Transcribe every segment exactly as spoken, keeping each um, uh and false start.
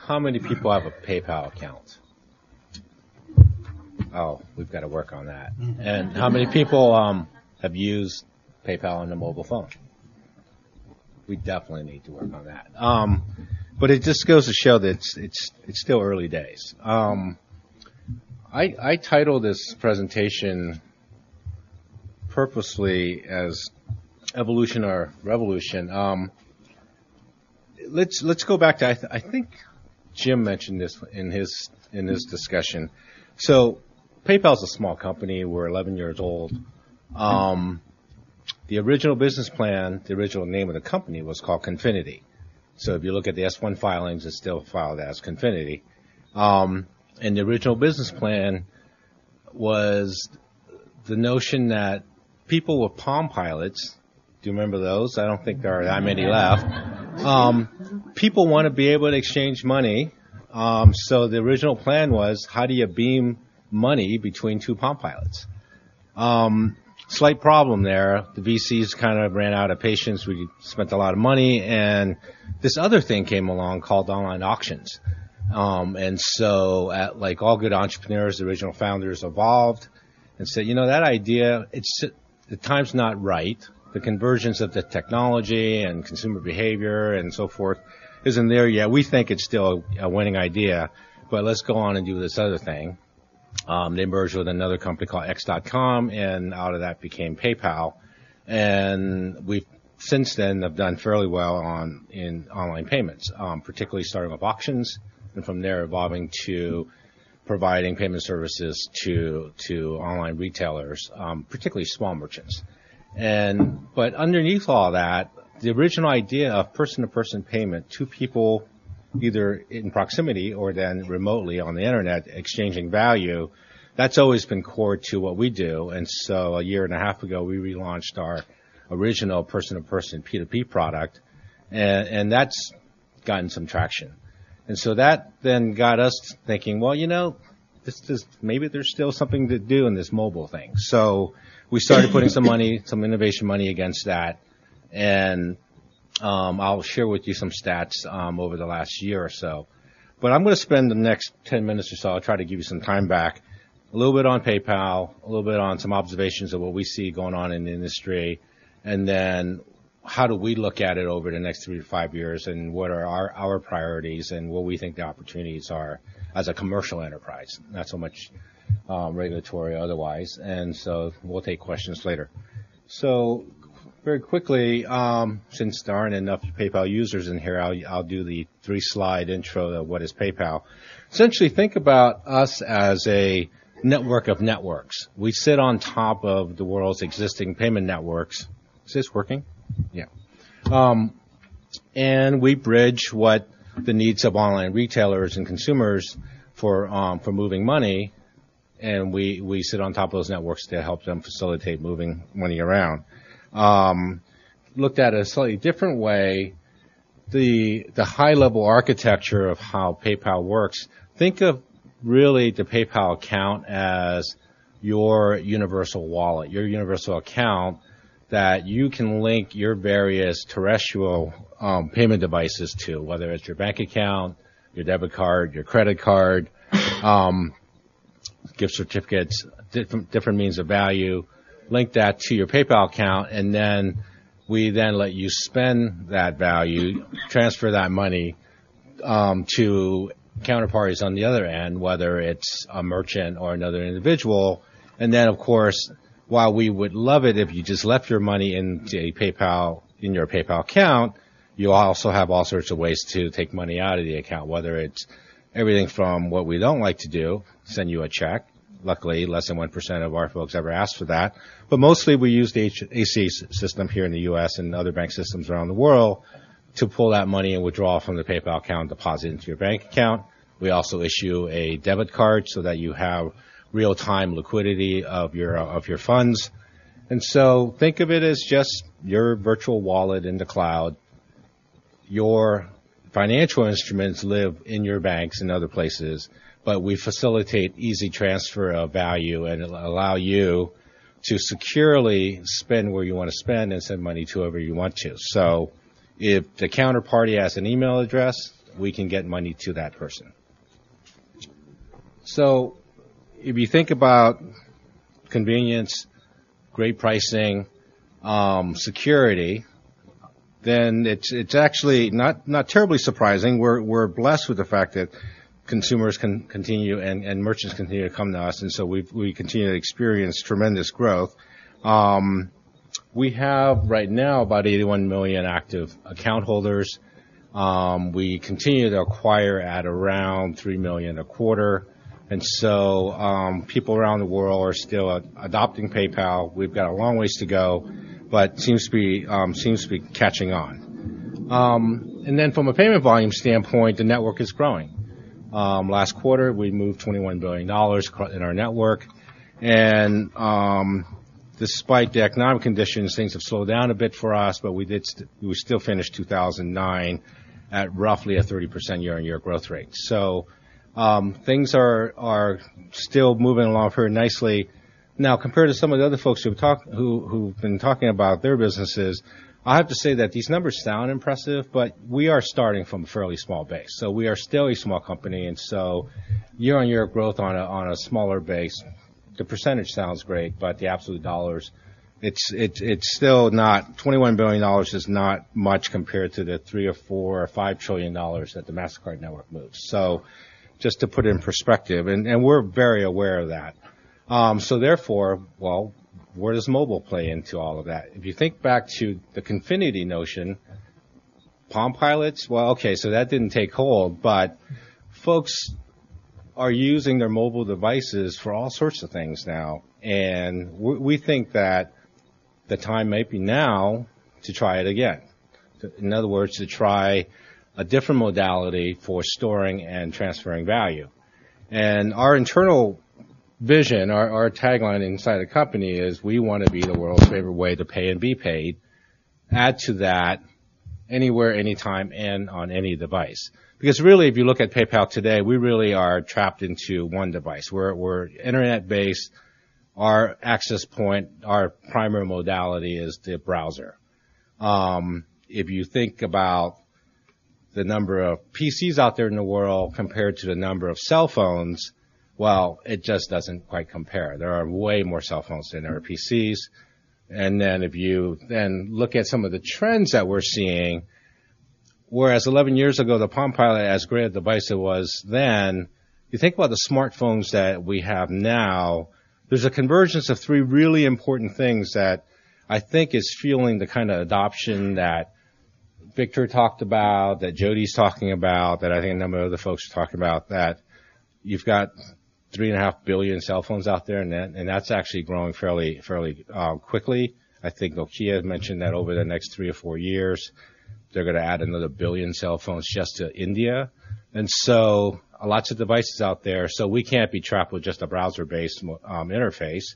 how many people have a PayPal account? Oh, we've got to work on that. And how many people um, have used PayPal on the mobile phone? We definitely need to work on that. Um, but it just goes to show that it's it's it's still early days. Um, I, I titled this presentation purposely as Evolution or Revolution. Um, let's let's go back to I, th- I think Jim mentioned this in his in his discussion. So PayPal's a small company. We're eleven years old. Um, the original business plan, the original name of the company was called Confinity. So if you look at the S one filings, it's still filed as Confinity. Um, and the original business plan was the notion that people with Palm Pilots, do you remember those? I don't think there are that many left. Um, people want to be able to exchange money. Um, so the original plan was, how do you beam money between two Palm Pilots? Um, slight problem there. The V Cs kind of ran out of patience. We spent a lot of money, and this other thing came along called online auctions. Um, and so, at, like all good entrepreneurs, the original founders evolved and said, you know, that idea, it's the time's not right. The convergence of the technology and consumer behavior and so forth isn't there yet. We think it's still a, a winning idea, but let's go on and do this other thing. Um, they merged with another company called X dot com, and out of that became PayPal. And we've since then have done fairly well on in online payments, um, particularly starting with auctions, and from there evolving to providing payment services to to online retailers, um, particularly small merchants. And but underneath all that, the original idea of person-to-person payment, two people either in proximity or then remotely on the internet exchanging value, that's always been core to what we do. And so a year and a half ago, we relaunched our original person-to-person P two P product, and, and that's gotten some traction. And so that then got us thinking, well, you know, this is, maybe there's still something to do in this mobile thing. So we started putting some money, some innovation money against that, and um, I'll share with you some stats um, over the last year or so. But I'm going to spend the next ten minutes or so, I'll try to give you some time back, a little bit on PayPal, a little bit on some observations of what we see going on in the industry, and then how do we look at it over the next three to five years, and what are our, our priorities and what we think the opportunities are as a commercial enterprise, not so much um, regulatory otherwise. And so we'll take questions later. So very quickly, um, since there aren't enough PayPal users in here, I'll, I'll do the three-slide intro of what is PayPal. Essentially, think about us as a network of networks. We sit on top of the world's existing payment networks. Is this working? Yeah. Um, and we bridge what the needs of online retailers and consumers for um, for moving money, and we, we sit on top of those networks to help them facilitate moving money around. Um, looked at a slightly different way, the the high-level architecture of how PayPal works. Think of really the PayPal account as your universal wallet, your universal account that you can link your various terrestrial um, payment devices to, whether it's your bank account, your debit card, your credit card, um, gift certificates, different, different means of value. Link that to your PayPal account, and then we then let you spend that value, transfer that money um, to counterparties on the other end, whether it's a merchant or another individual. And then, of course, while we would love it if you just left your money in a PayPal in your PayPal account, you also have all sorts of ways to take money out of the account, whether it's everything from what we don't like to do, send you a check. Luckily, less than one percent of our folks ever ask for that. But mostly we use the A C H system here in the U S and other bank systems around the world to pull that money and withdraw from the PayPal account, deposit into your bank account. We also issue a debit card so that you have real-time liquidity of your uh, of your funds. And so think of it as just your virtual wallet in the cloud. Your financial instruments live in your banks and other places, but we facilitate easy transfer of value and allow you to securely spend where you want to spend and send money to whoever you want to. So if the counterparty has an email address we can get money to that person. So if you think about convenience, great pricing, um, security, then it's it's actually not, not terribly surprising. We're we're blessed with the fact that consumers can continue and, and merchants continue to come to us, and so we we continue to experience tremendous growth. Um, we have right now about eighty-one million active account holders. Um, we continue to acquire at around three million a quarter. And so um, people around the world are still uh, adopting PayPal. We've got a long ways to go, but seems to be um, seems to be catching on. Um, and then from a payment volume standpoint, the network is growing. Um, last quarter, we moved twenty-one billion dollars in our network, and um, despite the economic conditions, things have slowed down a bit for us. But we did st- we still finished two thousand nine at roughly a thirty percent year-on-year growth rate. So. Um, things are, are still moving along very nicely. Now, compared to some of the other folks who've talked, who, who've been talking about their businesses, I have to say that these numbers sound impressive, but we are starting from a fairly small base. So we are still a small company, and so year-on-year growth on a, on a smaller base, the percentage sounds great, but the absolute dollars, it's, it's, it's still not, twenty-one billion dollars is not much compared to the three or four or five trillion dollars that the MasterCard network moves. So, just to put it in perspective, and, and we're very aware of that. Um, so therefore, well, where does mobile play into all of that? If you think back to the Confinity notion, Palm Pilots, well, okay, so that didn't take hold, but folks are using their mobile devices for all sorts of things now, and we, we think that the time might be now to try it again. In other words, to try a different modality for storing and transferring value. And our internal vision, our, our tagline inside the company is we want to be the world's favorite way to pay and be paid. Add to that anywhere, anytime, and on any device. Because really, if you look at PayPal today, we really are trapped into one device. We're, we're internet-based. Our access point, our primary modality is the browser. Um, if you think about the number of P Cs out there in the world compared to the number of cell phones, well, it just doesn't quite compare. There are way more cell phones than there are P Cs. And then if you then look at some of the trends that we're seeing, whereas eleven years ago, the Palm Pilot, as great a device it was then, you think about the smartphones that we have now, there's a convergence of three really important things that I think is fueling the kind of adoption that Victor talked about, that Jody's talking about, that I think a number of other folks are talking about, that you've got three and a half billion cell phones out there, and, that, and that's actually growing fairly, fairly uh, quickly. I think Nokia mentioned that over the next three or four years, they're going to add another billion cell phones just to India. And so uh, lots of devices out there, so we can't be trapped with just a browser-based um, interface.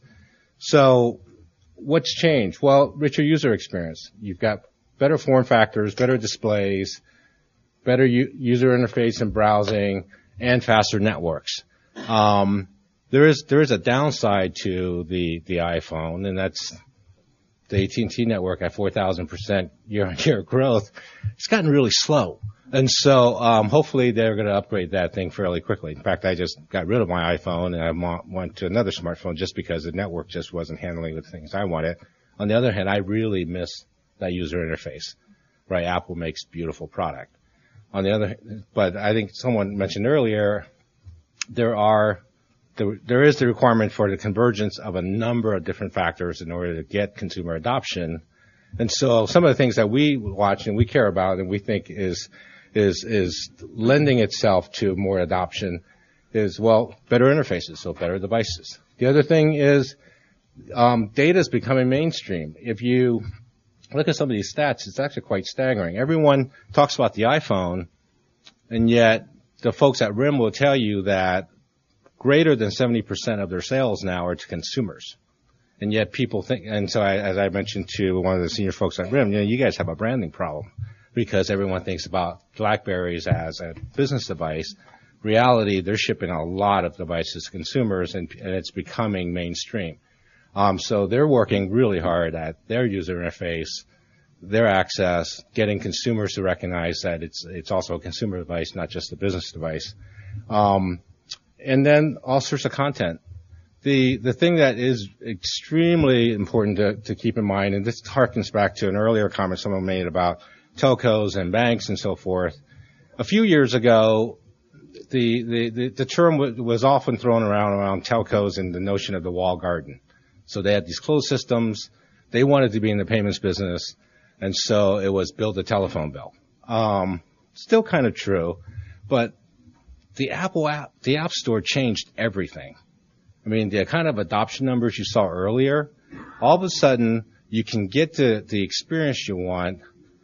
So what's changed? Well, richer user experience. You've got better form factors, better displays, better u- user interface and browsing, and faster networks. Um, there is there is a downside to the the iPhone, and that's the A T and T network at four thousand percent year-on-year growth. It's gotten really slow, and so um, hopefully they're going to upgrade that thing fairly quickly. In fact, I just got rid of my iPhone and I went to another smartphone just because the network just wasn't handling the things I wanted. On the other hand, I really miss that user interface, right? Apple makes beautiful product. On the other, but I think someone mentioned earlier, there are, there, there is the requirement for the convergence of a number of different factors in order to get consumer adoption. And so some of the things that we watch and we care about and we think is, is, is lending itself to more adoption is, well, better interfaces, so better devices. The other thing is, um, data is becoming mainstream. If you look at some of these stats, it's actually quite staggering. Everyone talks about the iPhone, and yet the folks at RIM will tell you that greater than seventy percent of their sales now are to consumers. And yet people think, and so I, as I mentioned to one of the senior folks at RIM, you know, you guys have a branding problem because everyone thinks about BlackBerries as a business device. Reality, they're shipping a lot of devices to consumers, and, and it's becoming mainstream. Um, so they're working really hard at their user interface their access, getting consumers to recognize that it's it's also a consumer device, not just a business device, um, and then all sorts of content. The the thing that is extremely important to, to keep in mind, and this harkens back to an earlier comment someone made about telcos and banks and so forth. A few years ago, the the, the, the term w- was often thrown around around telcos and the notion of the walled garden. So they had these closed systems. They wanted to be in the payments business. And so it was build a telephone bill. Um, still kind of true, but the Apple app, the App Store changed everything. I mean, the kind of adoption numbers you saw earlier, all of a sudden you can get to the experience you want,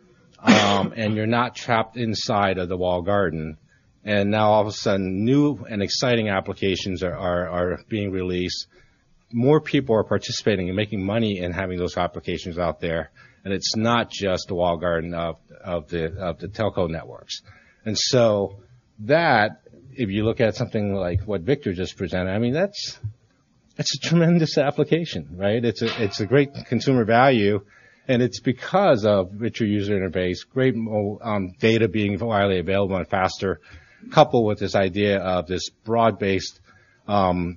um, and you're not trapped inside of the walled garden. And now all of a sudden new and exciting applications are, are, are being released. More people are participating and making money in having those applications out there. And it's not just the walled garden of, of the of the telco networks. And so that, if you look at something like what Victor just presented, I mean that's it's a tremendous application, right? It's a it's a great consumer value, and it's because of richer user interface, great um, data being widely available and faster, coupled with this idea of this broad-based um,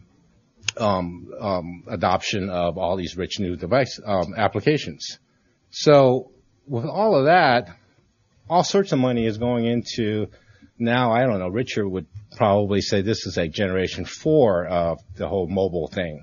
um, um, adoption of all these rich new device um, applications. So with all of that, all sorts of money is going into now, I don't know, Richard would probably say this is like generation four of the whole mobile thing.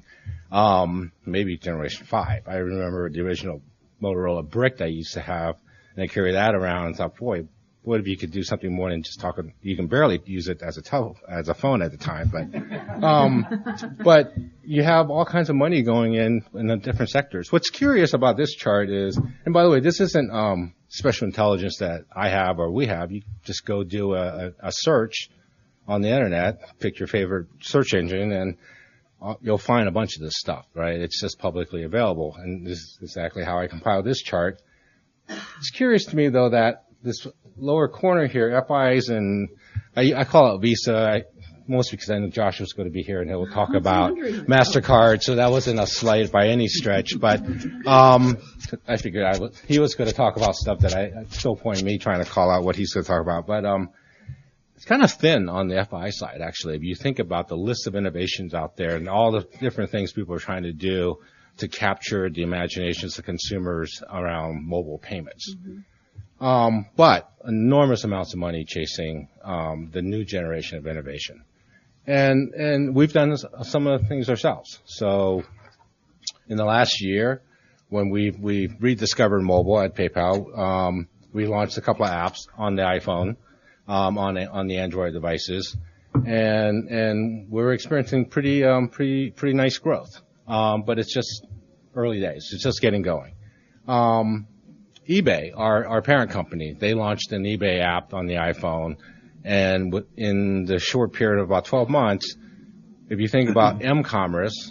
Um, maybe generation five. I remember the original Motorola brick I used to have, and I carried that around and thought, boy, what if you could do something more than just talk? You can barely use it as a tel- as a phone at the time, but um, but you have all kinds of money going in in the different sectors. What's curious about this chart is, and by the way, this isn't um, special intelligence that I have or we have. You just go do a, a, a search on the internet, pick your favorite search engine, and uh, you'll find a bunch of this stuff. Right? It's just publicly available, and this is exactly how I compiled this chart. It's curious to me though that this lower corner here, F Is and I, I call it Visa, I, mostly because I know Josh was going to be here and he'll talk about MasterCard, so that wasn't a slight by any stretch, but um, I figured I was, he was going to talk about stuff that I, at no point me trying to call out what he's going to talk about, but um, it's kind of thin on the F I side, actually. If you think about the list of innovations out there and all the different things people are trying to do to capture the imaginations of consumers around mobile payments. Mm-hmm. Um, but enormous amounts of money chasing um, the new generation of innovation, and and we've done some of the things ourselves. So, in the last year, when we we rediscovered mobile at PayPal, um, we launched a couple of apps on the iPhone, um, on on the Android devices, and and we're experiencing pretty um, pretty pretty nice growth. Um, but it's just early days. It's just getting going. Um, eBay, our, our parent company, they launched an eBay app on the iPhone, and in the short period of about twelve months, if you think about m-commerce,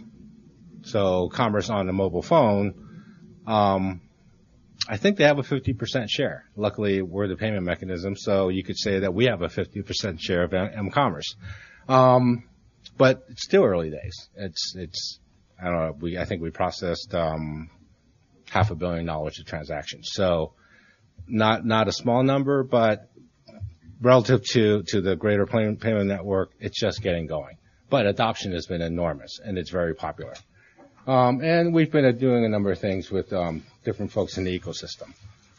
so commerce on the mobile phone, um, I think they have a fifty percent share. Luckily, we're the payment mechanism, so you could say that we have a fifty percent share of m-commerce. Um, but it's still early days. It's, it's, I don't know, we, I think we processed, um, half a billion dollars of transactions. So not not a small number, but relative to, to the greater payment network, it's just getting going. But adoption has been enormous, and it's very popular. Um, and we've been doing a number of things with um, different folks in the ecosystem.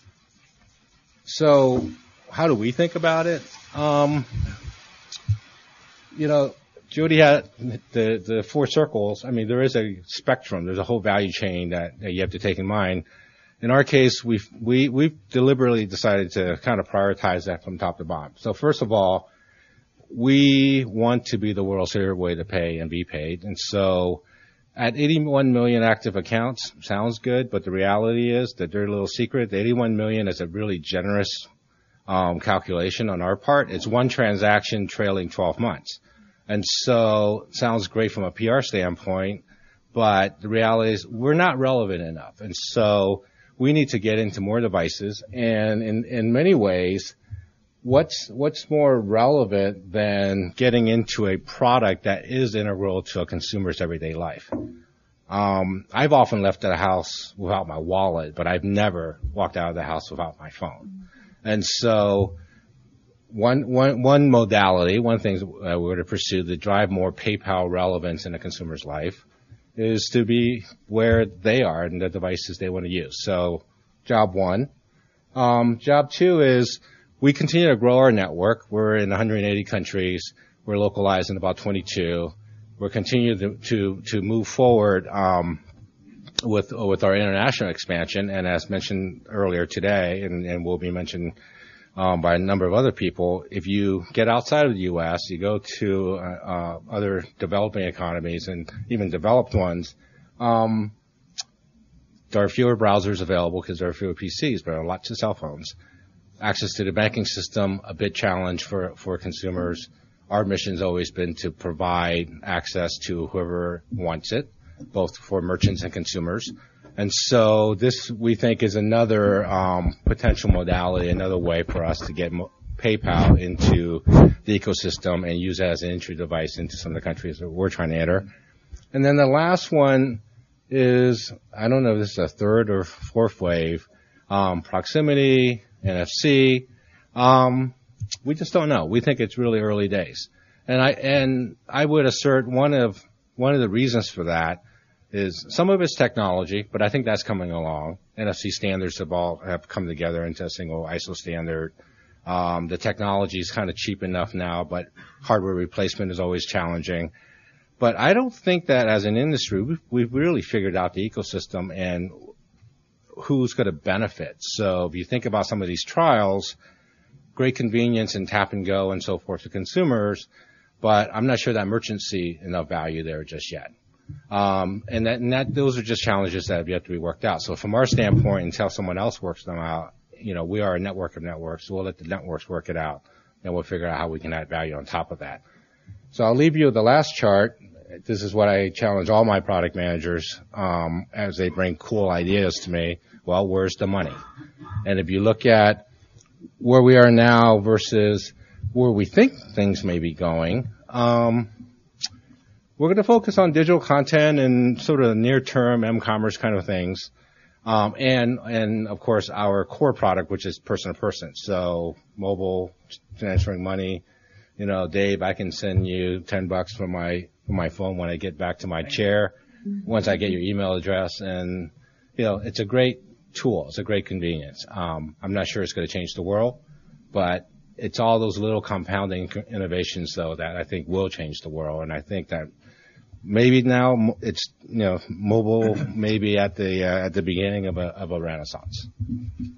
So how do we think about it? Um, you know, Jody had the, the four circles. I mean, there is a spectrum. There's a whole value chain that, that you have to take in mind. In our case, we've, we, we've deliberately decided to kind of prioritize that from top to bottom. So first of all, we want to be the world's favorite way to pay and be paid. And so at eighty-one million active accounts, sounds good, but the reality is that dirty little secret, the eighty-one million is a really generous um, calculation on our part. It's one transaction trailing twelve months. And so it sounds great from a P R standpoint, but the reality is we're not relevant enough. And so we need to get into more devices. And in, in many ways, what's, what's more relevant than getting into a product that is integral to a consumer's everyday life? Um, I've often left the house without my wallet, but I've never walked out of the house without my phone. And so one, one, one modality, one thing that we're to pursue to drive more PayPal relevance in a consumer's life is to be where they are and the devices they want to use. So job one. Um, job two is we continue to grow our network. We're in one hundred eighty countries. We're localized in about twenty-two. We're continuing to, to, to move forward, um, with, with our international expansion. And as mentioned earlier today, and, and will be mentioned, um, by a number of other people, if you get outside of the U S, you go to, uh, uh other developing economies and even developed ones, um, there are fewer browsers available because there are fewer P Cs, but there are lots of cell phones. Access to the banking system, a bit challenge for, for consumers. Our mission's always been to provide access to whoever wants it, both for merchants and consumers. And so this, we think, is another um, potential modality, another way for us to get mo- PayPal into the ecosystem and use it as an entry device into some of the countries that we're trying to enter. And then the last one is, I don't know if this is a third or fourth wave, um, proximity, N F C. Um, we just don't know. We think it's really early days. And I, and I would assert one of, one of the reasons for that is some of it's technology, but I think that's coming along. N F C standards have all, have come together into a single I S O standard. Um, the technology is kind of cheap enough now, but hardware replacement is always challenging. But I don't think that as an industry, we've, we've really figured out the ecosystem and who's going to benefit. So if you think about some of these trials, great convenience and tap and go and so forth to consumers, but I'm not sure that merchants see enough value there just yet. Um, and that, and that, those are just challenges that have yet to be worked out. So from our standpoint, until someone else works them out, you know, we are a network of networks, so we'll let the networks work it out, and we'll figure out how we can add value on top of that. So I'll leave you with the last chart. This is what I challenge all my product managers, um, as they bring cool ideas to me. Well, where's the money? And if you look at where we are now versus where we think things may be going, um, we're going to focus on digital content and sort of near-term m-commerce kind of things. Um, and, and of course our core product, which is person to person. So mobile, transferring money. You know, Dave, I can send you ten bucks from my, from my phone when I get back to my chair, once I get your email address. And, you know, it's a great tool. It's a great convenience. Um, I'm not sure it's going to change the world, but it's all those little compounding innovations though that I think will change the world. And I think that maybe now it's, you know, mobile maybe at the, uh, at the beginning of a, of a renaissance.